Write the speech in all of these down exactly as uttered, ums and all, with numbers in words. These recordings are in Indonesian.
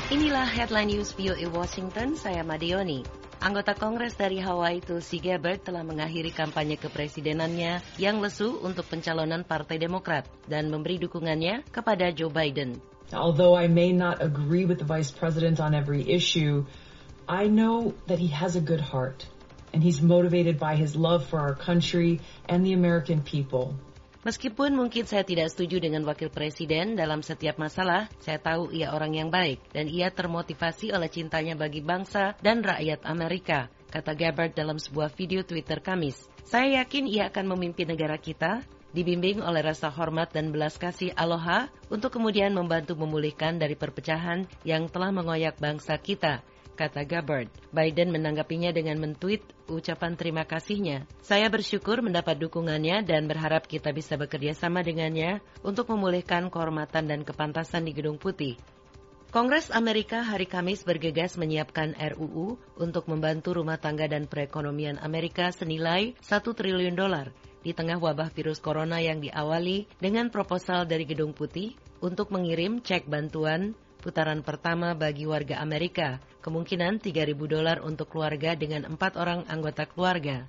Inilah Headline News V O A Washington, saya Madioni. Anggota Kongres dari Hawaii Tulsi Gabbard telah mengakhiri kampanye kepresidenannya yang lesu untuk pencalonan Partai Demokrat dan memberi dukungannya kepada Joe Biden. Although I may not agree with the Vice President on every issue, I know that he has a good heart and he's motivated by his love for our country and the American people. Meskipun mungkin saya tidak setuju dengan wakil presiden dalam setiap masalah, saya tahu ia orang yang baik dan ia termotivasi oleh cintanya bagi bangsa dan rakyat Amerika, kata Gabbard dalam sebuah video Twitter Kamis. Saya yakin ia akan memimpin negara kita, dibimbing oleh rasa hormat dan belas kasih aloha untuk kemudian membantu memulihkan dari perpecahan yang telah mengoyak bangsa kita, kata Gabbard. Biden menanggapinya dengan men-tweet ucapan terima kasihnya. Saya bersyukur mendapat dukungannya dan berharap kita bisa bekerja sama dengannya untuk memulihkan kehormatan dan kepantasan di Gedung Putih. Kongres Amerika hari Kamis bergegas menyiapkan R U U untuk membantu rumah tangga dan perekonomian Amerika senilai satu triliun dolar di tengah wabah virus corona yang diawali dengan proposal dari Gedung Putih untuk mengirim cek bantuan putaran pertama bagi warga Amerika, kemungkinan tiga ribu dolar untuk keluarga dengan empat orang anggota keluarga.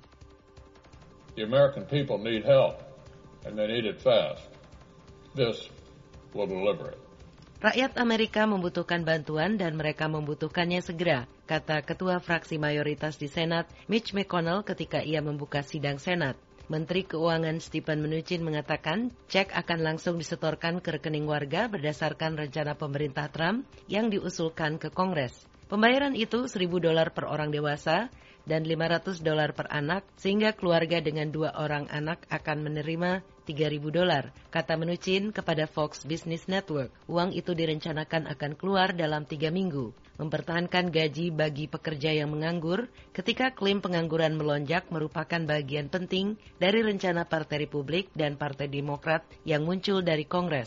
The American people need help, and they need it fast. This will deliver it. Rakyat Amerika membutuhkan bantuan dan mereka membutuhkannya segera, kata Ketua Fraksi Mayoritas di Senat, Mitch McConnell ketika ia membuka sidang Senat. Menteri Keuangan Stephen Mnuchin mengatakan cek akan langsung disetorkan ke rekening warga berdasarkan rencana pemerintah Trump yang diusulkan ke Kongres. Pembayaran itu seribu dolar per orang dewasa dan lima ratus dolar per anak, sehingga keluarga dengan dua orang anak akan menerima tiga ribu dolar, kata Mnuchin kepada Fox Business Network. Uang itu direncanakan akan keluar dalam tiga minggu. Mempertahankan gaji bagi pekerja yang menganggur ketika klaim pengangguran melonjak merupakan bagian penting dari rencana Partai Republik dan Partai Demokrat yang muncul dari Kongres.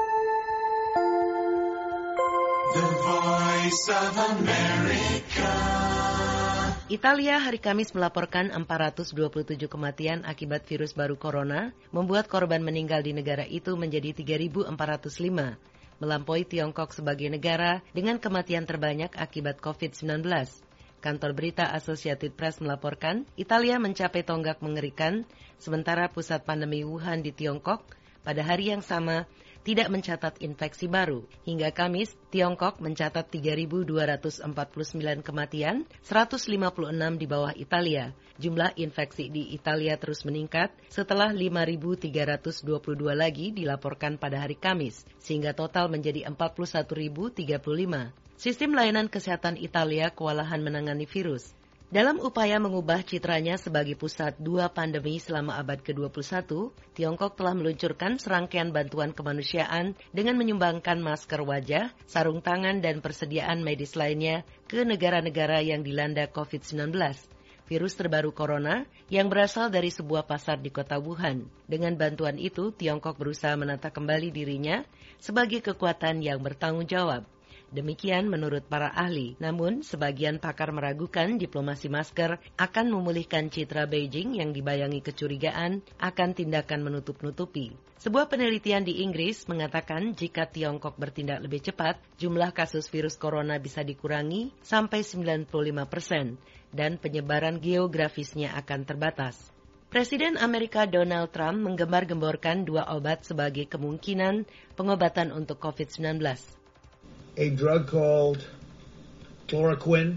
The Voice of America. Italia hari Kamis melaporkan empat ratus dua puluh tujuh kematian akibat virus baru corona, membuat korban meninggal di negara itu menjadi tiga ribu empat ratus lima, melampaui Tiongkok sebagai negara dengan kematian terbanyak akibat covid sembilan belas. Kantor berita Associated Press melaporkan, Italia mencapai tonggak mengerikan, sementara pusat pandemi Wuhan di Tiongkok pada hari yang sama tidak mencatat infeksi baru. Hingga Kamis, Tiongkok mencatat tiga ribu dua ratus empat puluh sembilan kematian, seratus lima puluh enam di bawah Italia. Jumlah infeksi di Italia terus meningkat setelah lima ribu tiga ratus dua puluh dua lagi dilaporkan pada hari Kamis, sehingga total menjadi empat puluh satu ribu tiga puluh lima. Sistem layanan kesehatan Italia kewalahan menangani virus. Dalam upaya mengubah citranya sebagai pusat dua pandemi selama abad ke dua puluh satu, Tiongkok telah meluncurkan serangkaian bantuan kemanusiaan dengan menyumbangkan masker wajah, sarung tangan, dan persediaan medis lainnya ke negara-negara yang dilanda covid sembilan belas. Virus terbaru corona yang berasal dari sebuah pasar di kota Wuhan. Dengan bantuan itu, Tiongkok berusaha menata kembali dirinya sebagai kekuatan yang bertanggung jawab. Demikian menurut para ahli. Namun, sebagian pakar meragukan diplomasi masker akan memulihkan citra Beijing yang dibayangi kecurigaan akan tindakan menutup-nutupi. Sebuah penelitian di Inggris mengatakan jika Tiongkok bertindak lebih cepat, jumlah kasus virus corona bisa dikurangi sampai sembilan puluh lima persen dan penyebaran geografisnya akan terbatas. Presiden Amerika Donald Trump menggembar-gemborkan dua obat sebagai kemungkinan pengobatan untuk covid sembilan belas. A drug called chloroquine,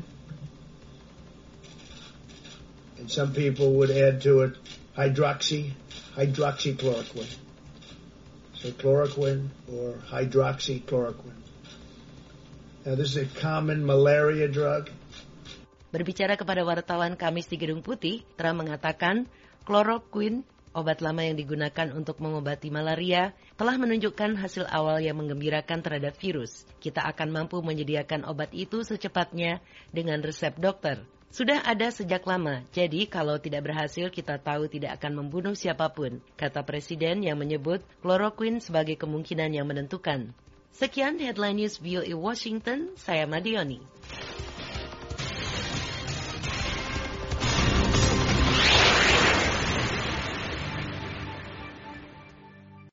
and some people would add to it hydroxy, hydroxychloroquine. So chloroquine or hydroxychloroquine. Now this is a common malaria drug. Berbicara kepada wartawan Kamis di Gedung Putih, Trump mengatakan chloroquine, obat lama yang digunakan untuk mengobati malaria, telah menunjukkan hasil awal yang menggembirakan terhadap virus. Kita akan mampu menyediakan obat itu secepatnya dengan resep dokter. Sudah ada sejak lama, jadi kalau tidak berhasil kita tahu tidak akan membunuh siapapun, kata Presiden yang menyebut chloroquine sebagai kemungkinan yang menentukan. Sekian Headline News V O A Washington, saya Madioni.